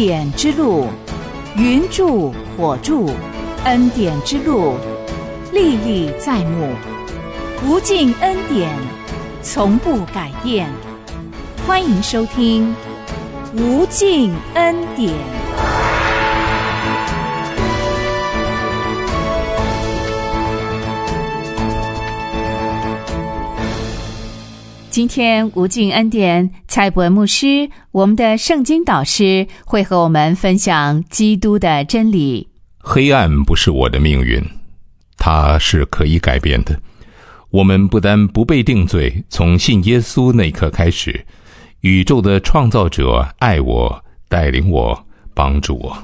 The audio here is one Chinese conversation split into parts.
典之路，云柱火柱，恩典之路历历在目，无尽恩典从不改变。欢迎收听无尽恩典。今天无尽恩典，蔡伯恩牧师，我们的圣经导师，会和我们分享基督的真理。 黑暗不是我的命运，它是可以改变的。我们不但不被定罪，从信耶稣那一刻开始，宇宙的创造者爱我，带领我，帮助我。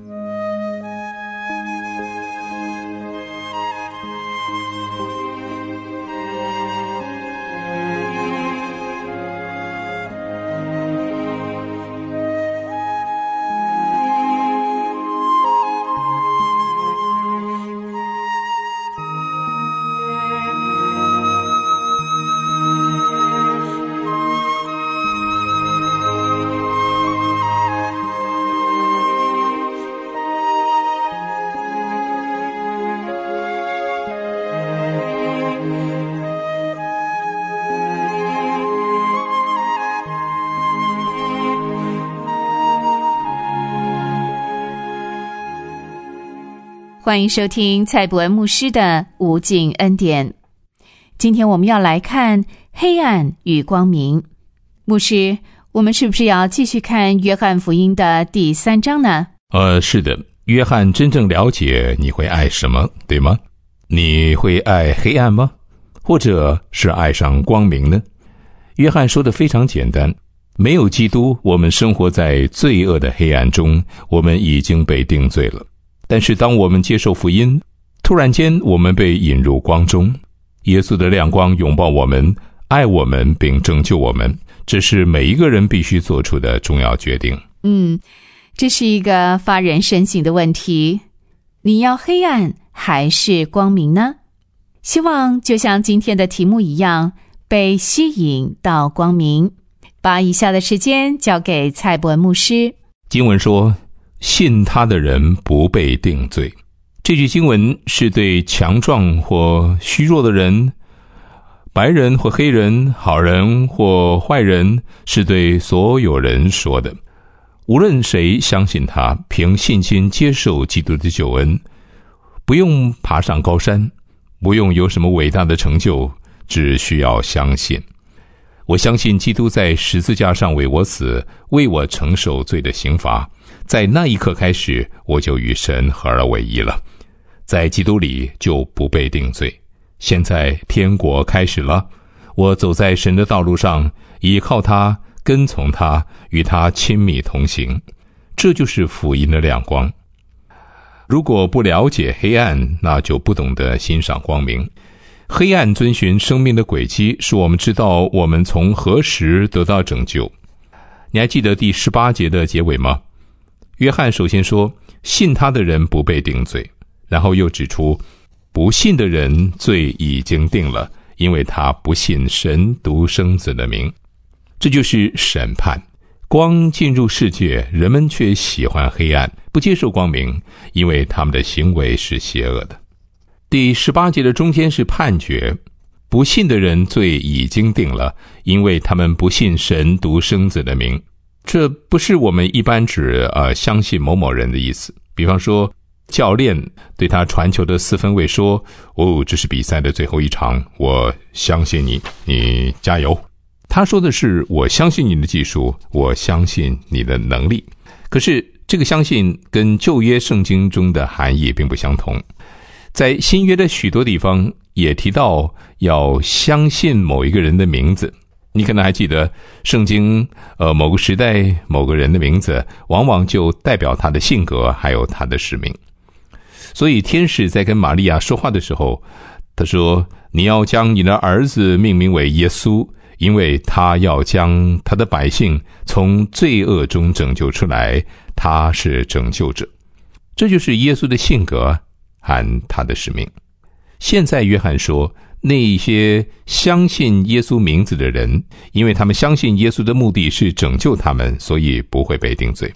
欢迎收听蔡伯恩牧师的无尽恩典。今天我们要来看黑暗与光明。牧师，我们是不是要继续看约翰福音的第3章呢？ 是的，约翰真正了解你会爱什么，对吗？你会爱黑暗吗？或者是爱上光明呢？约翰说的非常简单，没有基督，我们生活在罪恶的黑暗中，我们已经被定罪了。但是当我们接受福音，突然间我们被引入光中，耶稣的亮光拥抱我们，爱我们并拯救我们，这是每一个人必须做出的重要决定。 这是一个发人深省的问题。你要黑暗还是光明呢？希望就像今天的题目一样，被吸引到光明。把以下的时间交给蔡伯恩牧师。 经文说，信他的人不被定罪。这句经文是对强壮或虚弱的人，白人或黑人，好人或坏人，是对所有人说的。无论谁相信他，凭信心接受基督的救恩，不用爬上高山，不用有什么伟大的成就，只需要相信。我相信基督在十字架上为我死，为我承受罪的刑罚。在那一刻开始，我就与神合而为一了，在基督里就不被定罪。现在天国开始了，我走在神的道路上，依靠他，跟从他，与他亲密同行。这就是福音的亮光。如果不了解黑暗，那就不懂得欣赏光明。黑暗遵循生命的轨迹，使我们知道我们从何时得到拯救。你还记得第18节的结尾吗？约翰首先说，信他的人不被定罪，然后又指出，不信的人罪已经定了，因为他不信神独生子的名。这就是审判。光进入世界，人们却喜欢黑暗，不接受光明，因为他们的行为是邪恶的。第18节的中间是判决，不信的人罪已经定了，因为他们不信神独生子的名。这不是我们一般指相信某某人的意思。比方说，教练对他传球的4分卫说，这是比赛的最后一场，我相信你，你加油。他说的是，我相信你的技术，我相信你的能力。可是这个相信跟旧约圣经中的含义并不相同。在新约的许多地方也提到要相信某一个人的名字。你可能还记得圣经某个时代某个人的名字，往往就代表他的性格还有他的使命。所以天使在跟玛利亚说话的时候，他说，你要将你的儿子命名为耶稣，因为他要将他的百姓从罪恶中拯救出来，他是拯救者。这就是耶稣的性格和他的使命。现在约翰说，那些相信耶稣名字的人，因为他们相信耶稣的目的是拯救他们，所以不会被定罪。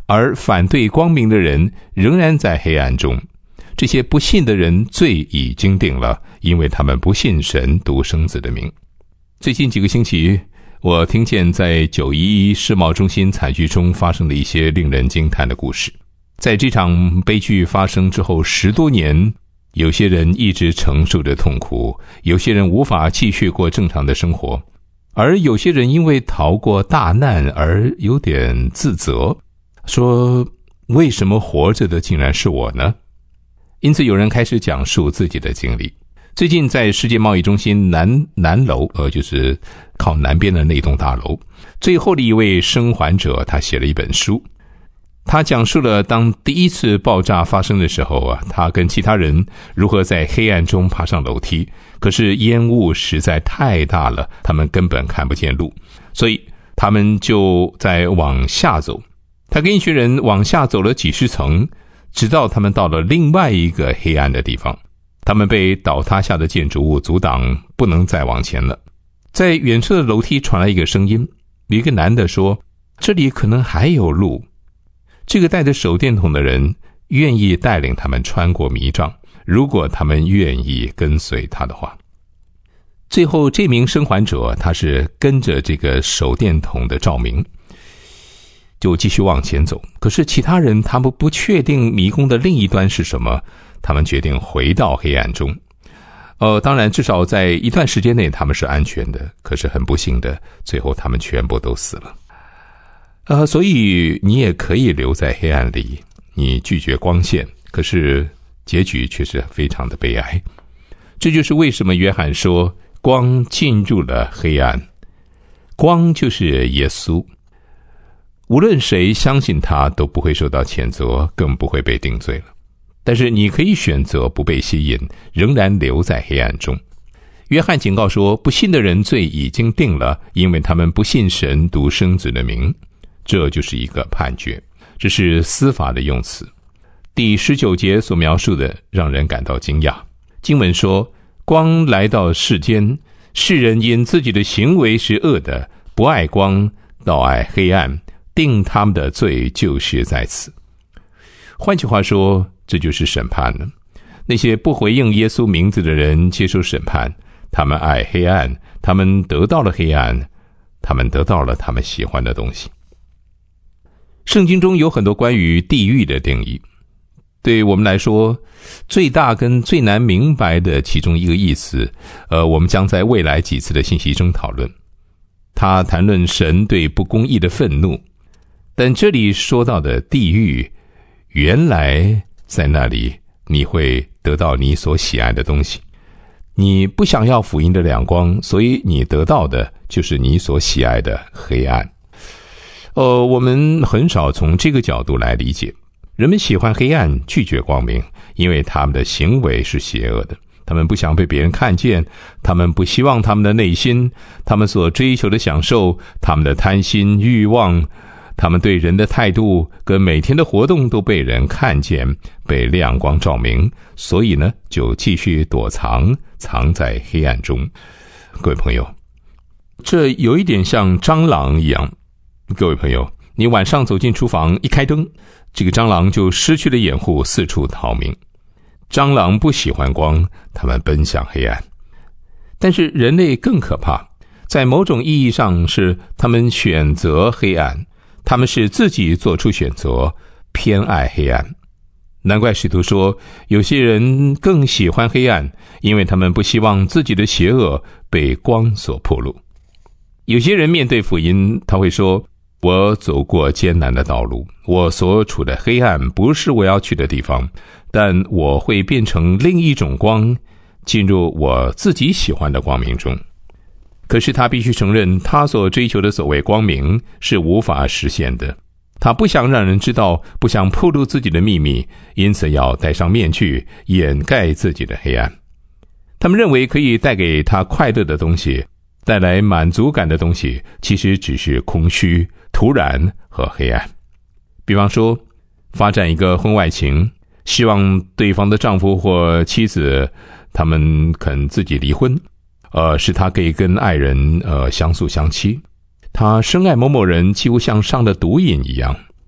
而反对光明的人仍然在黑暗中。这些不信的人罪已经定了，因为他们不信神独生子的名。最近几个星期，我听见在911世贸中心惨剧中发生的一些令人惊叹的故事。在这场悲剧发生之后10多年，有些人一直承受着痛苦，有些人无法继续过正常的生活，而有些人因为逃过大难而有点自责，说为什么活着的竟然是我呢？因此有人开始讲述自己的经历。最近在世界贸易中心南楼，就是靠南边的那栋大楼，最后的一位生还者，他写了一本书。他讲述了当第一次爆炸发生的时候他跟其他人如何在黑暗中爬上楼梯，可是烟雾实在太大了，他们根本看不见路，所以他们就在往下走。他跟一群人往下走了几十层，直到他们到了另外一个黑暗的地方，他们被倒塌下的建筑物阻挡，不能再往前了。在远处的楼梯传来一个声音，一个男的说，这里可能还有路。这个带着手电筒的人愿意带领他们穿过迷障，如果他们愿意跟随他的话。最后这名生还者，他是跟着这个手电筒的照明就继续往前走，可是其他人他们不确定迷宫的另一端是什么，他们决定回到黑暗中。当然至少在一段时间内他们是安全的，可是很不幸的，最后他们全部都死了。所以你也可以留在黑暗里，你拒绝光线，可是结局却是非常的悲哀。这就是为什么约翰说光进入了黑暗，光就是耶稣，无论谁相信他都不会受到谴责，更不会被定罪了。但是你可以选择不被吸引，仍然留在黑暗中。约翰警告说，不信的人罪已经定了，因为他们不信神独生子的名。这就是一个判决，这是司法的用词。第19节所描述的让人感到惊讶。经文说，光来到世间，世人因自己的行为是恶的，不爱光，倒爱黑暗，定他们的罪就是在此。换句话说，这就是审判了。那些不回应耶稣名字的人接受审判，他们爱黑暗，他们得到了黑暗，他们得到了他们喜欢的东西。圣经中有很多关于地狱的定义，对我们来说最大跟最难明白的其中一个意思，我们将在未来几次的信息中讨论。他谈论神对不公义的愤怒，但这里说到的地狱，原来在那里你会得到你所喜爱的东西。你不想要福音的亮光，所以你得到的就是你所喜爱的黑暗。我们很少从这个角度来理解。人们喜欢黑暗，拒绝光明，因为他们的行为是邪恶的。他们不想被别人看见，他们不希望他们的内心，他们所追求的享受，他们的贪心欲望，他们对人的态度跟每天的活动都被人看见，被亮光照明，所以呢，就继续躲藏在黑暗中。各位朋友，这有一点像蟑螂一样。各位朋友，你晚上走进厨房，一开灯，这个蟑螂就失去了掩护，四处逃命。蟑螂不喜欢光，它们奔向黑暗。但是人类更可怕，在某种意义上是他们选择黑暗，他们是自己做出选择，偏爱黑暗。难怪使徒说，有些人更喜欢黑暗，因为他们不希望自己的邪恶被光所暴露。有些人面对福音，他会说，我走过艰难的道路，我所处的黑暗不是我要去的地方，但我会变成另一种光，进入我自己喜欢的光明中。可是他必须承认，他所追求的所谓光明是无法实现的。他不想让人知道，不想暴露自己的秘密，因此要戴上面具，掩盖自己的黑暗。他们认为可以带给他快乐的东西，带来满足感的东西，其实只是空虚、突然和黑暗。比方说，发展一个婚外情，希望对方的丈夫或妻子他们肯自己离婚，使他可以跟爱人相宿相栖。他深爱某某人，几乎像上了毒瘾一样。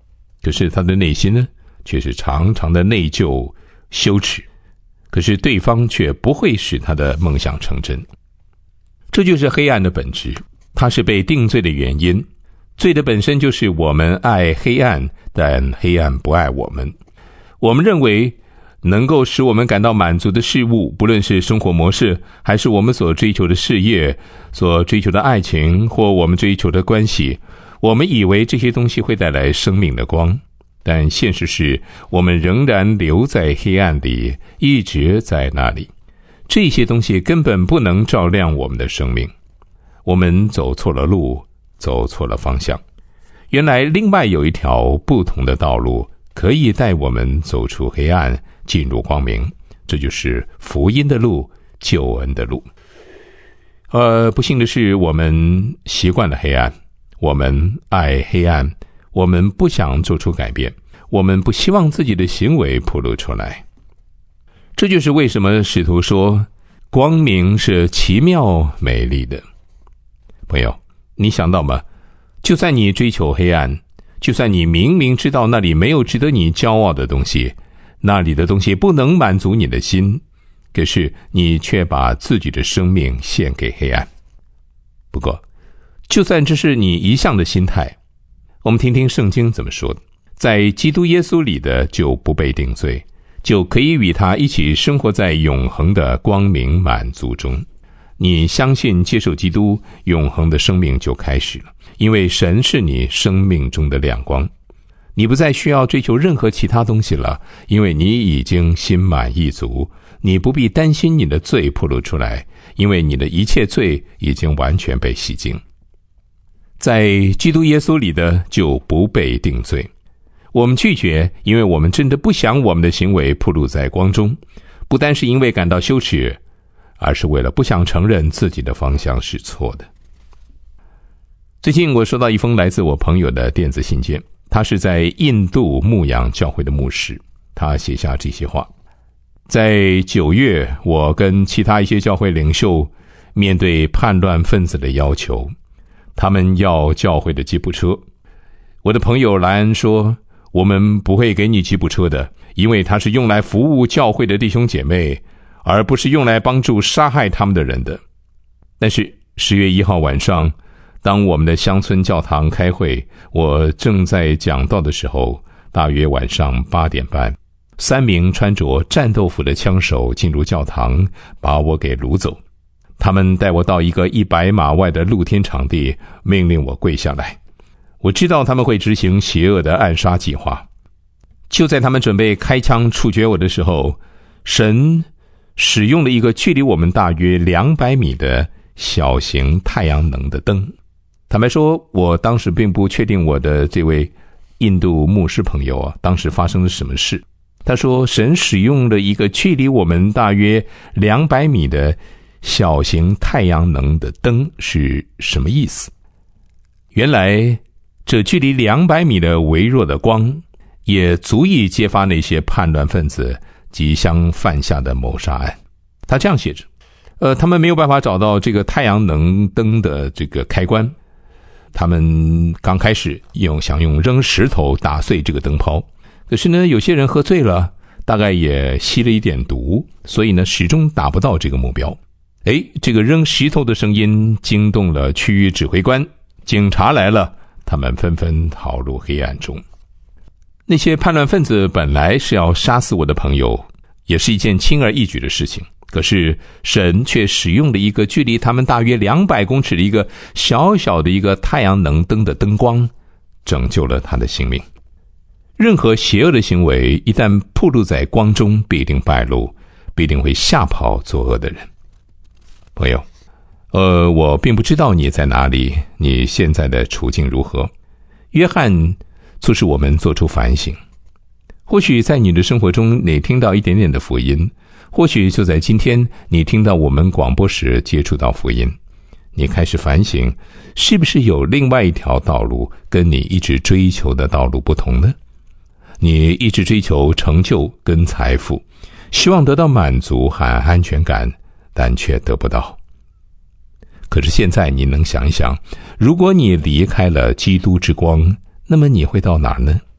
可是他的内心呢，却是常常的内疚、羞耻。可是对方却不会使他的梦想成真。这就是黑暗的本质，它是被定罪的原因。罪的本身就是我们爱黑暗，但黑暗不爱我们。我们认为能够使我们感到满足的事物，不论是生活模式，还是我们所追求的事业、所追求的爱情，或我们追求的关系，我们以为这些东西会带来生命的光，但现实是我们仍然留在黑暗里，一直在那里。这些东西根本不能照亮我们的生命。我们走错了路，走错了方向。原来另外有一条不同的道路，可以带我们走出黑暗，进入光明。这就是福音的路，救恩的路。不幸的是，我们习惯了黑暗，我们爱黑暗，我们不想做出改变，我们不希望自己的行为暴露出来。这就是为什么使徒说，光明是奇妙美丽的。朋友，你想到吗？就算你追求黑暗，就算你明明知道那里没有值得你骄傲的东西，那里的东西不能满足你的心，可是你却把自己的生命献给黑暗。不过，就算这是你一向的心态，我们听听圣经怎么说的。在基督耶稣里的就不被定罪，就可以与他一起生活在永恒的光明满足中。你相信接受基督，永恒的生命就开始了，因为神是你生命中的亮光。你不再需要追求任何其他东西了，因为你已经心满意足。你不必担心你的罪暴露出来，因为你的一切罪已经完全被洗净。在基督耶稣里的就不被定罪。我们拒绝，因为我们真的不想我们的行为暴露在光中，不单是因为感到羞耻，而是为了不想承认自己的方向是错的。最近我收到一封来自我朋友的电子信件，他是在印度牧养教会的牧师。他写下这些话：在9月，我跟其他一些教会领袖面对叛乱分子的要求，他们要教会的吉普车。我的朋友莱恩说，我们不会给你吉普车的，因为它是用来服务教会的弟兄姐妹，而不是用来帮助杀害他们的人的。但是10月1号晚上，当我们的乡村教堂开会，我正在讲道的时候，大约晚上8点半，3名穿着战斗服的枪手进入教堂，把我给掳走。他们带我到一个100码外的露天场地，命令我跪下来。我知道他们会执行邪恶的暗杀计划。就在他们准备开枪处决我的时候，神使用了一个距离我们大约200米的小型太阳能的灯。坦白说，我当时并不确定我的这位印度牧师朋友当时发生了什么事。他说，神使用了一个距离我们大约200米的小型太阳能的灯是什么意思？原来这距离200米的微弱的光，也足以揭发那些叛乱分子即将犯下的谋杀案。他这样写着，他们没有办法找到这个太阳能灯的这个开关。他们刚开始想用扔石头打碎这个灯泡，可是呢，有些人喝醉了，大概也吸了一点毒，所以呢，始终达不到这个目标。这个扔石头的声音惊动了区域指挥官，警察来了，他们纷纷逃入黑暗中。那些叛乱分子本来是要杀死我的朋友，也是一件轻而易举的事情。可是神却使用了一个距离他们大约200公尺的一个小小的一个太阳能灯的灯光，拯救了他的性命。任何邪恶的行为一旦暴露在光中，必定败露，必定会吓跑作恶的人。朋友，我并不知道你在哪里，你现在的处境如何。约翰促使我们做出反省。或许在你的生活中，你听到一点点的福音，或许就在今天，你听到我们广播时接触到福音，你开始反省，是不是有另外一条道路跟你一直追求的道路不同呢？你一直追求成就跟财富，希望得到满足和安全感，但却得不到。可是现在你能想一想，如果你离开了基督之光，那么你会到哪儿呢？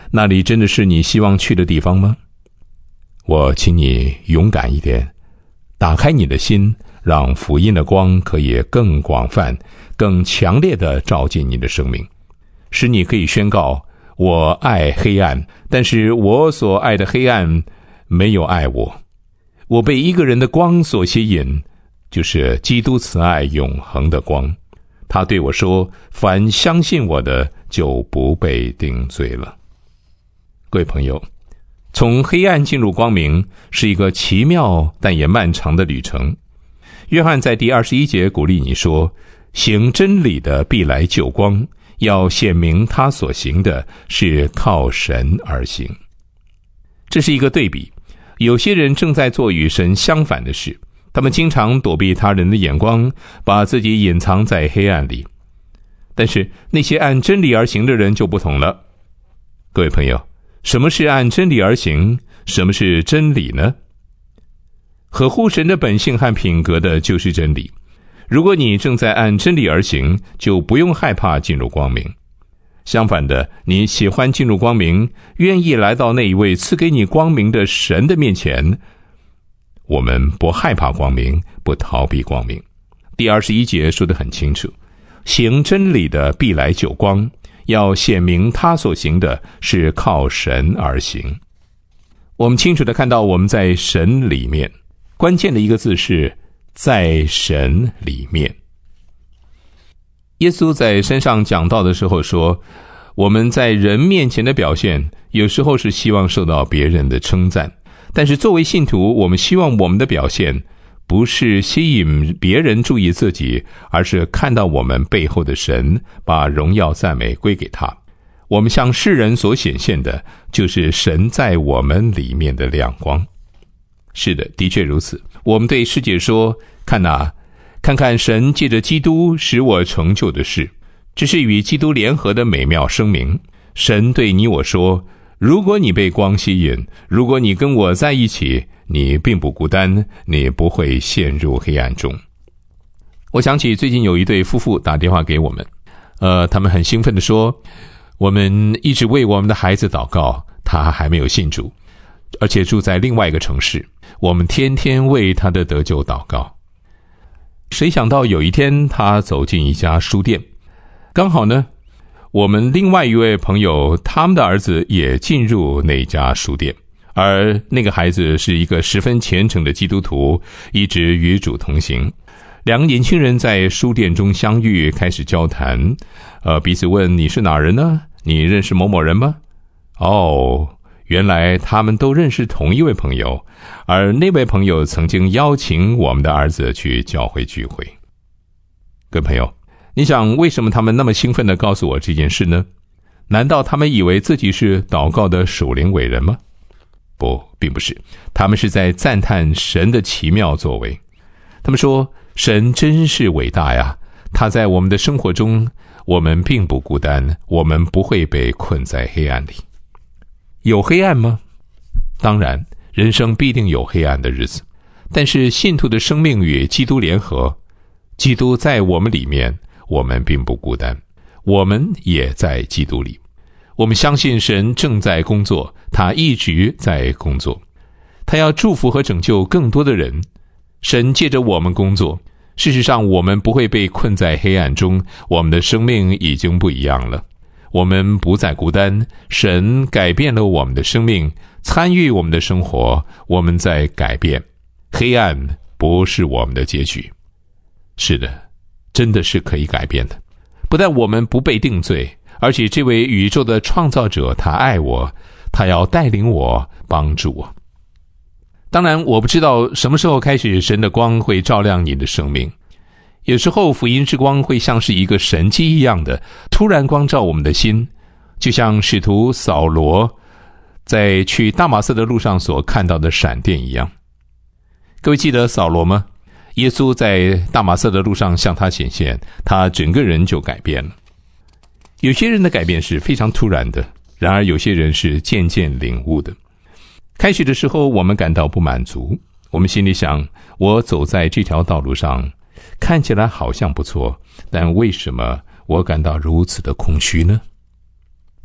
那里真的是你希望去的地方吗？我请你勇敢一点，打开你的心，让福音的光可以更广泛、更强烈地照进你的生命，使你可以宣告：我爱黑暗，但是我所爱的黑暗没有爱我。我被一个人的光所吸引，就是基督慈爱永恒的光。他对我说：凡相信我的，就不被定罪了。各位朋友，从黑暗进入光明是一个奇妙但也漫长的旅程。约翰在第21节鼓励你说：行真理的必来救光，要显明他所行的是靠神而行。这是一个对比，有些人正在做与神相反的事，他们经常躲避他人的眼光，把自己隐藏在黑暗里。但是那些按真理而行的人就不同了。各位朋友，什么是按真理而行？什么是真理呢？合乎神的本性和品格的就是真理。如果你正在按真理而行，就不用害怕进入光明。相反的，你喜欢进入光明，愿意来到那一位赐给你光明的神的面前。我们不害怕光明，不逃避光明。第21节说得很清楚，行真理的必来救光，要显明他所行的是靠神而行。我们清楚地看到我们在神里面，关键的一个字是在神里面。耶稣在山上讲道的时候说，我们在人面前的表现，有时候是希望受到别人的称赞，但是作为信徒，我们希望我们的表现不是吸引别人注意自己，而是看到我们背后的神，把荣耀赞美归给他。我们向世人所显现的，就是神在我们里面的亮光。是的，的确如此。我们对世界说，看哪，看看神借着基督使我成就的事，这是与基督联合的美妙声明。神对你我说，如果你被光吸引，如果你跟我在一起，你并不孤单，你不会陷入黑暗中。我想起最近有一对夫妇打电话给我们，他们很兴奋地说，我们一直为我们的孩子祷告，他还没有信主，而且住在另外一个城市，我们天天为他的得救祷告。谁想到有一天他走进一家书店，刚好呢，我们另外一位朋友他们的儿子也进入那家书店，而那个孩子是一个十分虔诚的基督徒，一直与主同行。两个年轻人在书店中相遇，开始交谈，彼此问，你是哪人呢？你认识某某人吗？原来他们都认识同一位朋友，而那位朋友曾经邀请我们的儿子去教会聚会。各位朋友，你想为什么他们那么兴奋地告诉我这件事呢？难道他们以为自己是祷告的属灵伟人吗？不，并不是，他们是在赞叹神的奇妙作为。他们说，神真是伟大呀，他在我们的生活中，我们并不孤单，我们不会被困在黑暗里。有黑暗吗？当然，人生必定有黑暗的日子，但是信徒的生命与基督联合，基督在我们里面，我们并不孤单，我们也在基督里。我们相信神正在工作，他一直在工作，他要祝福和拯救更多的人。神借着我们工作，事实上我们不会被困在黑暗中，我们的生命已经不一样了，我们不再孤单，神改变了我们的生命，参与我们的生活，我们在改变。黑暗不是我们的结局。是的，真的是可以改变的。不但我们不被定罪，而且这位宇宙的创造者，他爱我，他要带领我，帮助我。当然，我不知道什么时候开始，神的光会照亮你的生命。有时候福音之光会像是一个神迹一样的突然光照我们的心，就像使徒扫罗在去大马色的路上所看到的闪电一样。各位记得扫罗吗？耶稣在大马色的路上向他显现，他整个人就改变了。有些人的改变是非常突然的，然而有些人是渐渐领悟的。开始的时候我们感到不满足，我们心里想，我走在这条道路上看起来好像不错，但为什么我感到如此的空虚呢？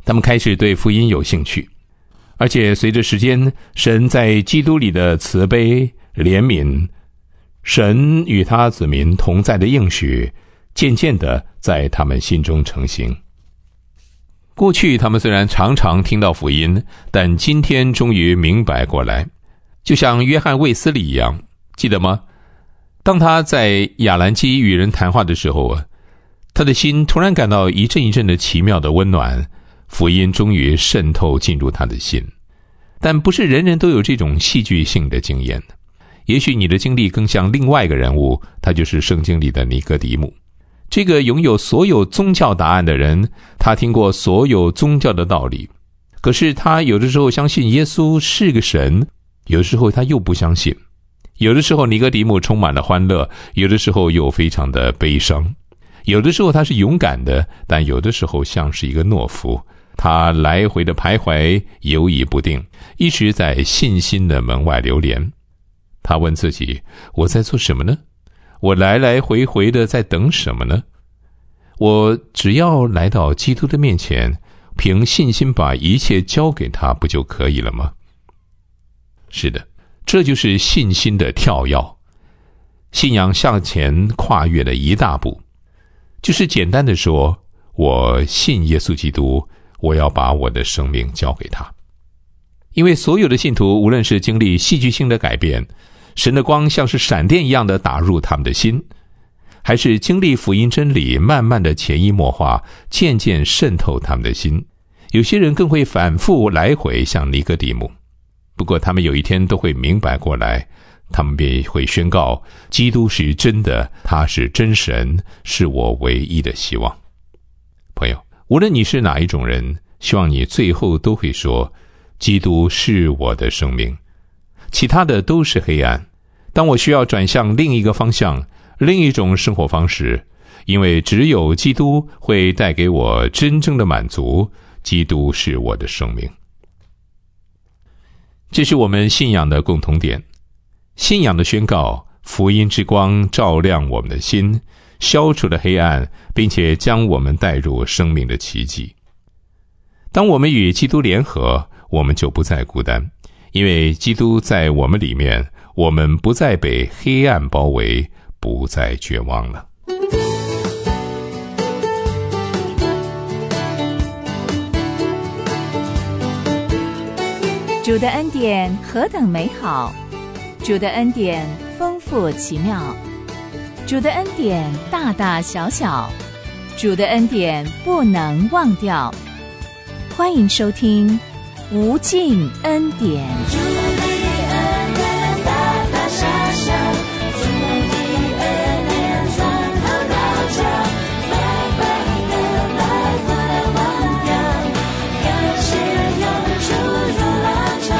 他们开始对福音有兴趣，而且随着时间，神在基督里的慈悲怜悯，神与他子民同在的应许，渐渐的在他们心中成型。过去他们虽然常常听到福音，但今天终于明白过来，就像约翰卫斯理一样，记得吗？当他在亚兰基与人谈话的时候，他的心突然感到一阵一阵的奇妙的温暖，福音终于渗透进入他的心。但不是人人都有这种戏剧性的经验，也许你的经历更像另外一个人物，他就是圣经里的尼哥底母。这个拥有所有宗教答案的人，他听过所有宗教的道理，可是他有的时候相信耶稣是个神，有的时候他又不相信。有的时候尼哥底母充满了欢乐，有的时候又非常的悲伤。有的时候他是勇敢的，但有的时候像是一个懦夫，他来回的徘徊，犹疑不定，一直在信心的门外流连。他问自己，我在做什么呢？我来来回回的在等什么呢？我只要来到基督的面前，凭信心把一切交给他，不就可以了吗？是的，这就是信心的跳跃，信仰向前跨越了一大步。就是简单的说，我信耶稣基督，我要把我的生命交给他。因为所有的信徒，无论是经历戏剧性的改变，神的光像是闪电一样的打入他们的心，还是经历福音真理慢慢的潜移默化，渐渐渗透他们的心，有些人更会反复来回像尼哥底母。不过他们有一天都会明白过来，他们便会宣告，基督是真的，他是真神，是我唯一的希望。朋友，无论你是哪一种人，希望你最后都会说，基督是我的生命，其他的都是黑暗。当我需要转向另一个方向，另一种生活方式，因为只有基督会带给我真正的满足，基督是我的生命。这是我们信仰的共同点，信仰的宣告，福音之光照亮我们的心，消除了黑暗，并且将我们带入生命的奇迹。当我们与基督联合，我们就不再孤单，因为基督在我们里面，我们不再被黑暗包围，不再绝望了。 主的恩典何等美好，主的恩典丰富奇妙，主的恩典大大小小，主的恩典不能忘掉。欢迎收听无尽恩典。主的恩典大大小小，主的恩典从头到脚，白白的来不能忘掉，感谢永驻如浪潮。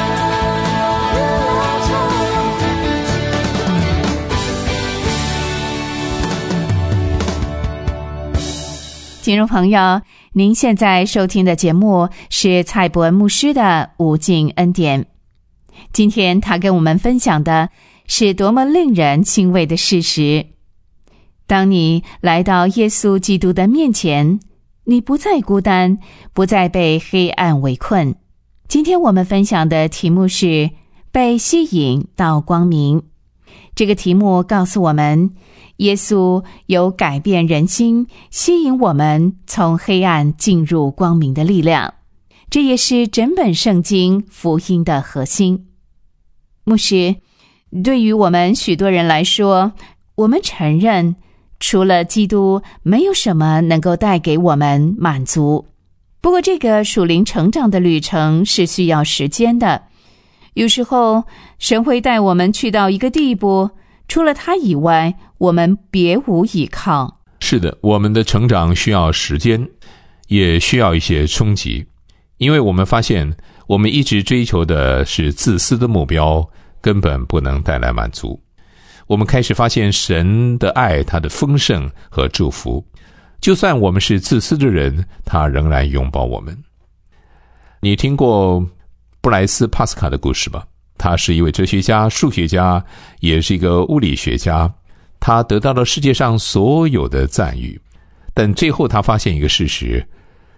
听众朋友，您现在收听的节目是蔡伯恩牧师的无尽恩典。今天他跟我们分享的是多么令人欣慰的事实。当你来到耶稣基督的面前，你不再孤单，不再被黑暗围困。今天我们分享的题目是被吸引到光明。这个题目告诉我们，耶稣有改变人心，吸引我们从黑暗进入光明的力量，这也是整本圣经福音的核心。牧师，对于我们许多人来说，我们承认除了基督，没有什么能够带给我们满足。不过这个属灵成长的旅程是需要时间的，有时候神会带我们去到一个地步，除了他以外，我们别无依靠。 是的，我们的成长需要时间，也需要一些冲击，因为我们发现我们一直追求的是自私的目标，根本不能带来满足。我们开始发现神的爱，他的丰盛和祝福，就算我们是自私的人，他仍然拥抱我们。你听过布莱斯·帕斯卡的故事吧？他是一位哲学家、数学家，也是一个物理学家。他得到了世界上所有的赞誉，但最后他发现一个事实，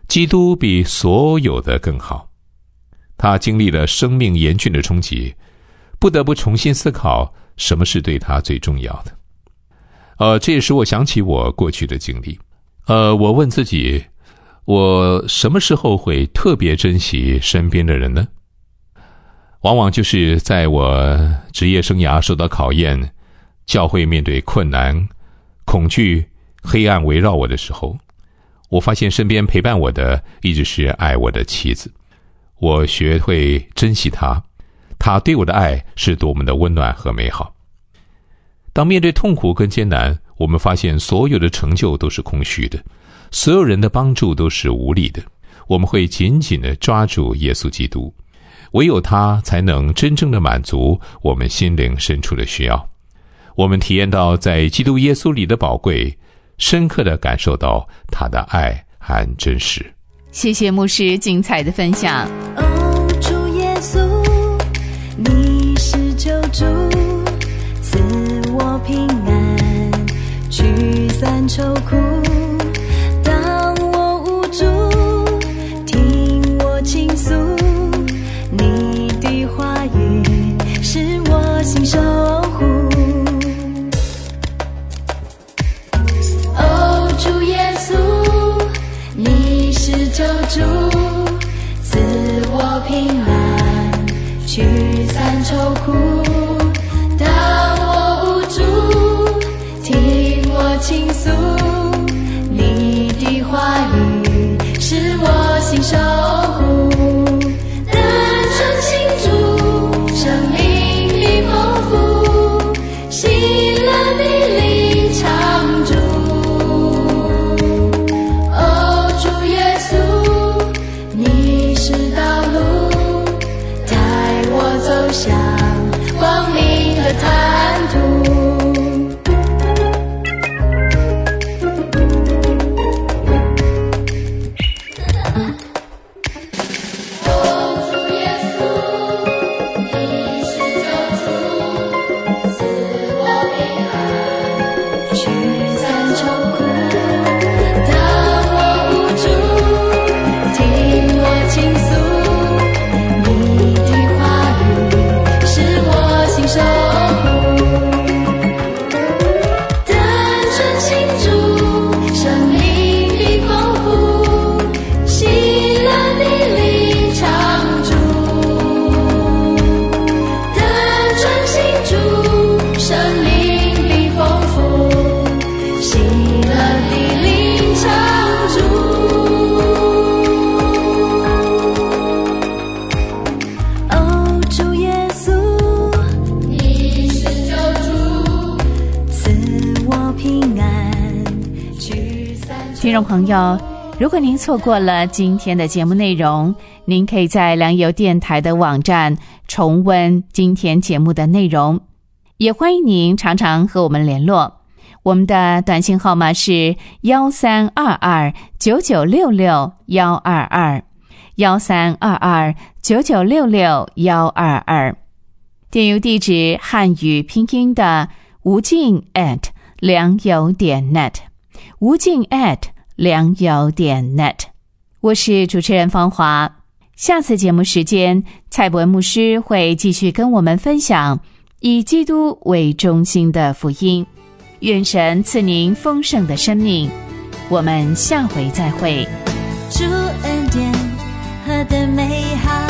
基督比所有的更好。他经历了生命严峻的冲击，不得不重新思考什么是对他最重要的。这也使我想起我过去的经历。我问自己，我什么时候会特别珍惜身边的人呢？往往就是在我职业生涯受到考验，教会面对困难、恐惧、黑暗围绕我的时候，我发现身边陪伴我的一直是爱我的妻子。我学会珍惜她，她对我的爱是多么的温暖和美好。当面对痛苦跟艰难，我们发现所有的成就都是空虚的，所有人的帮助都是无力的。我们会紧紧地抓住耶稣基督，唯有他才能真正的满足我们心灵深处的需要。我们体验到在基督耶稣里的宝贵，深刻地感受到他的爱和真实。 谢谢牧师精彩的分享。 哦，主耶稣，你是救主，赐我平安，驱散愁苦。当我无助，听我倾诉，你的话语是我心守护。哦，主耶稣，你是救主，赐我平安，驱散愁苦。当我无助，听我倾诉，你的话语是我心守护。单纯庆祝生命的丰富，喜乐的灵常驻。哦，主耶稣，你是道路，带我走向光明的坦途。 听众朋友，如果您错过了今天的节目内容，您可以在良友电台的网站重温今天节目的内容，也欢迎您常常和我们联络。我们的短信号码是1322-9966-122，1322-9966-122。电邮地址汉语拼音的无尽良友.net， 无尽良友.net。 我是主持人方华。下次节目时间，蔡伯恩牧师会继续跟我们分享以基督为中心的福音。愿神赐您丰盛的生命，我们下回再会。 主恩典何等美好，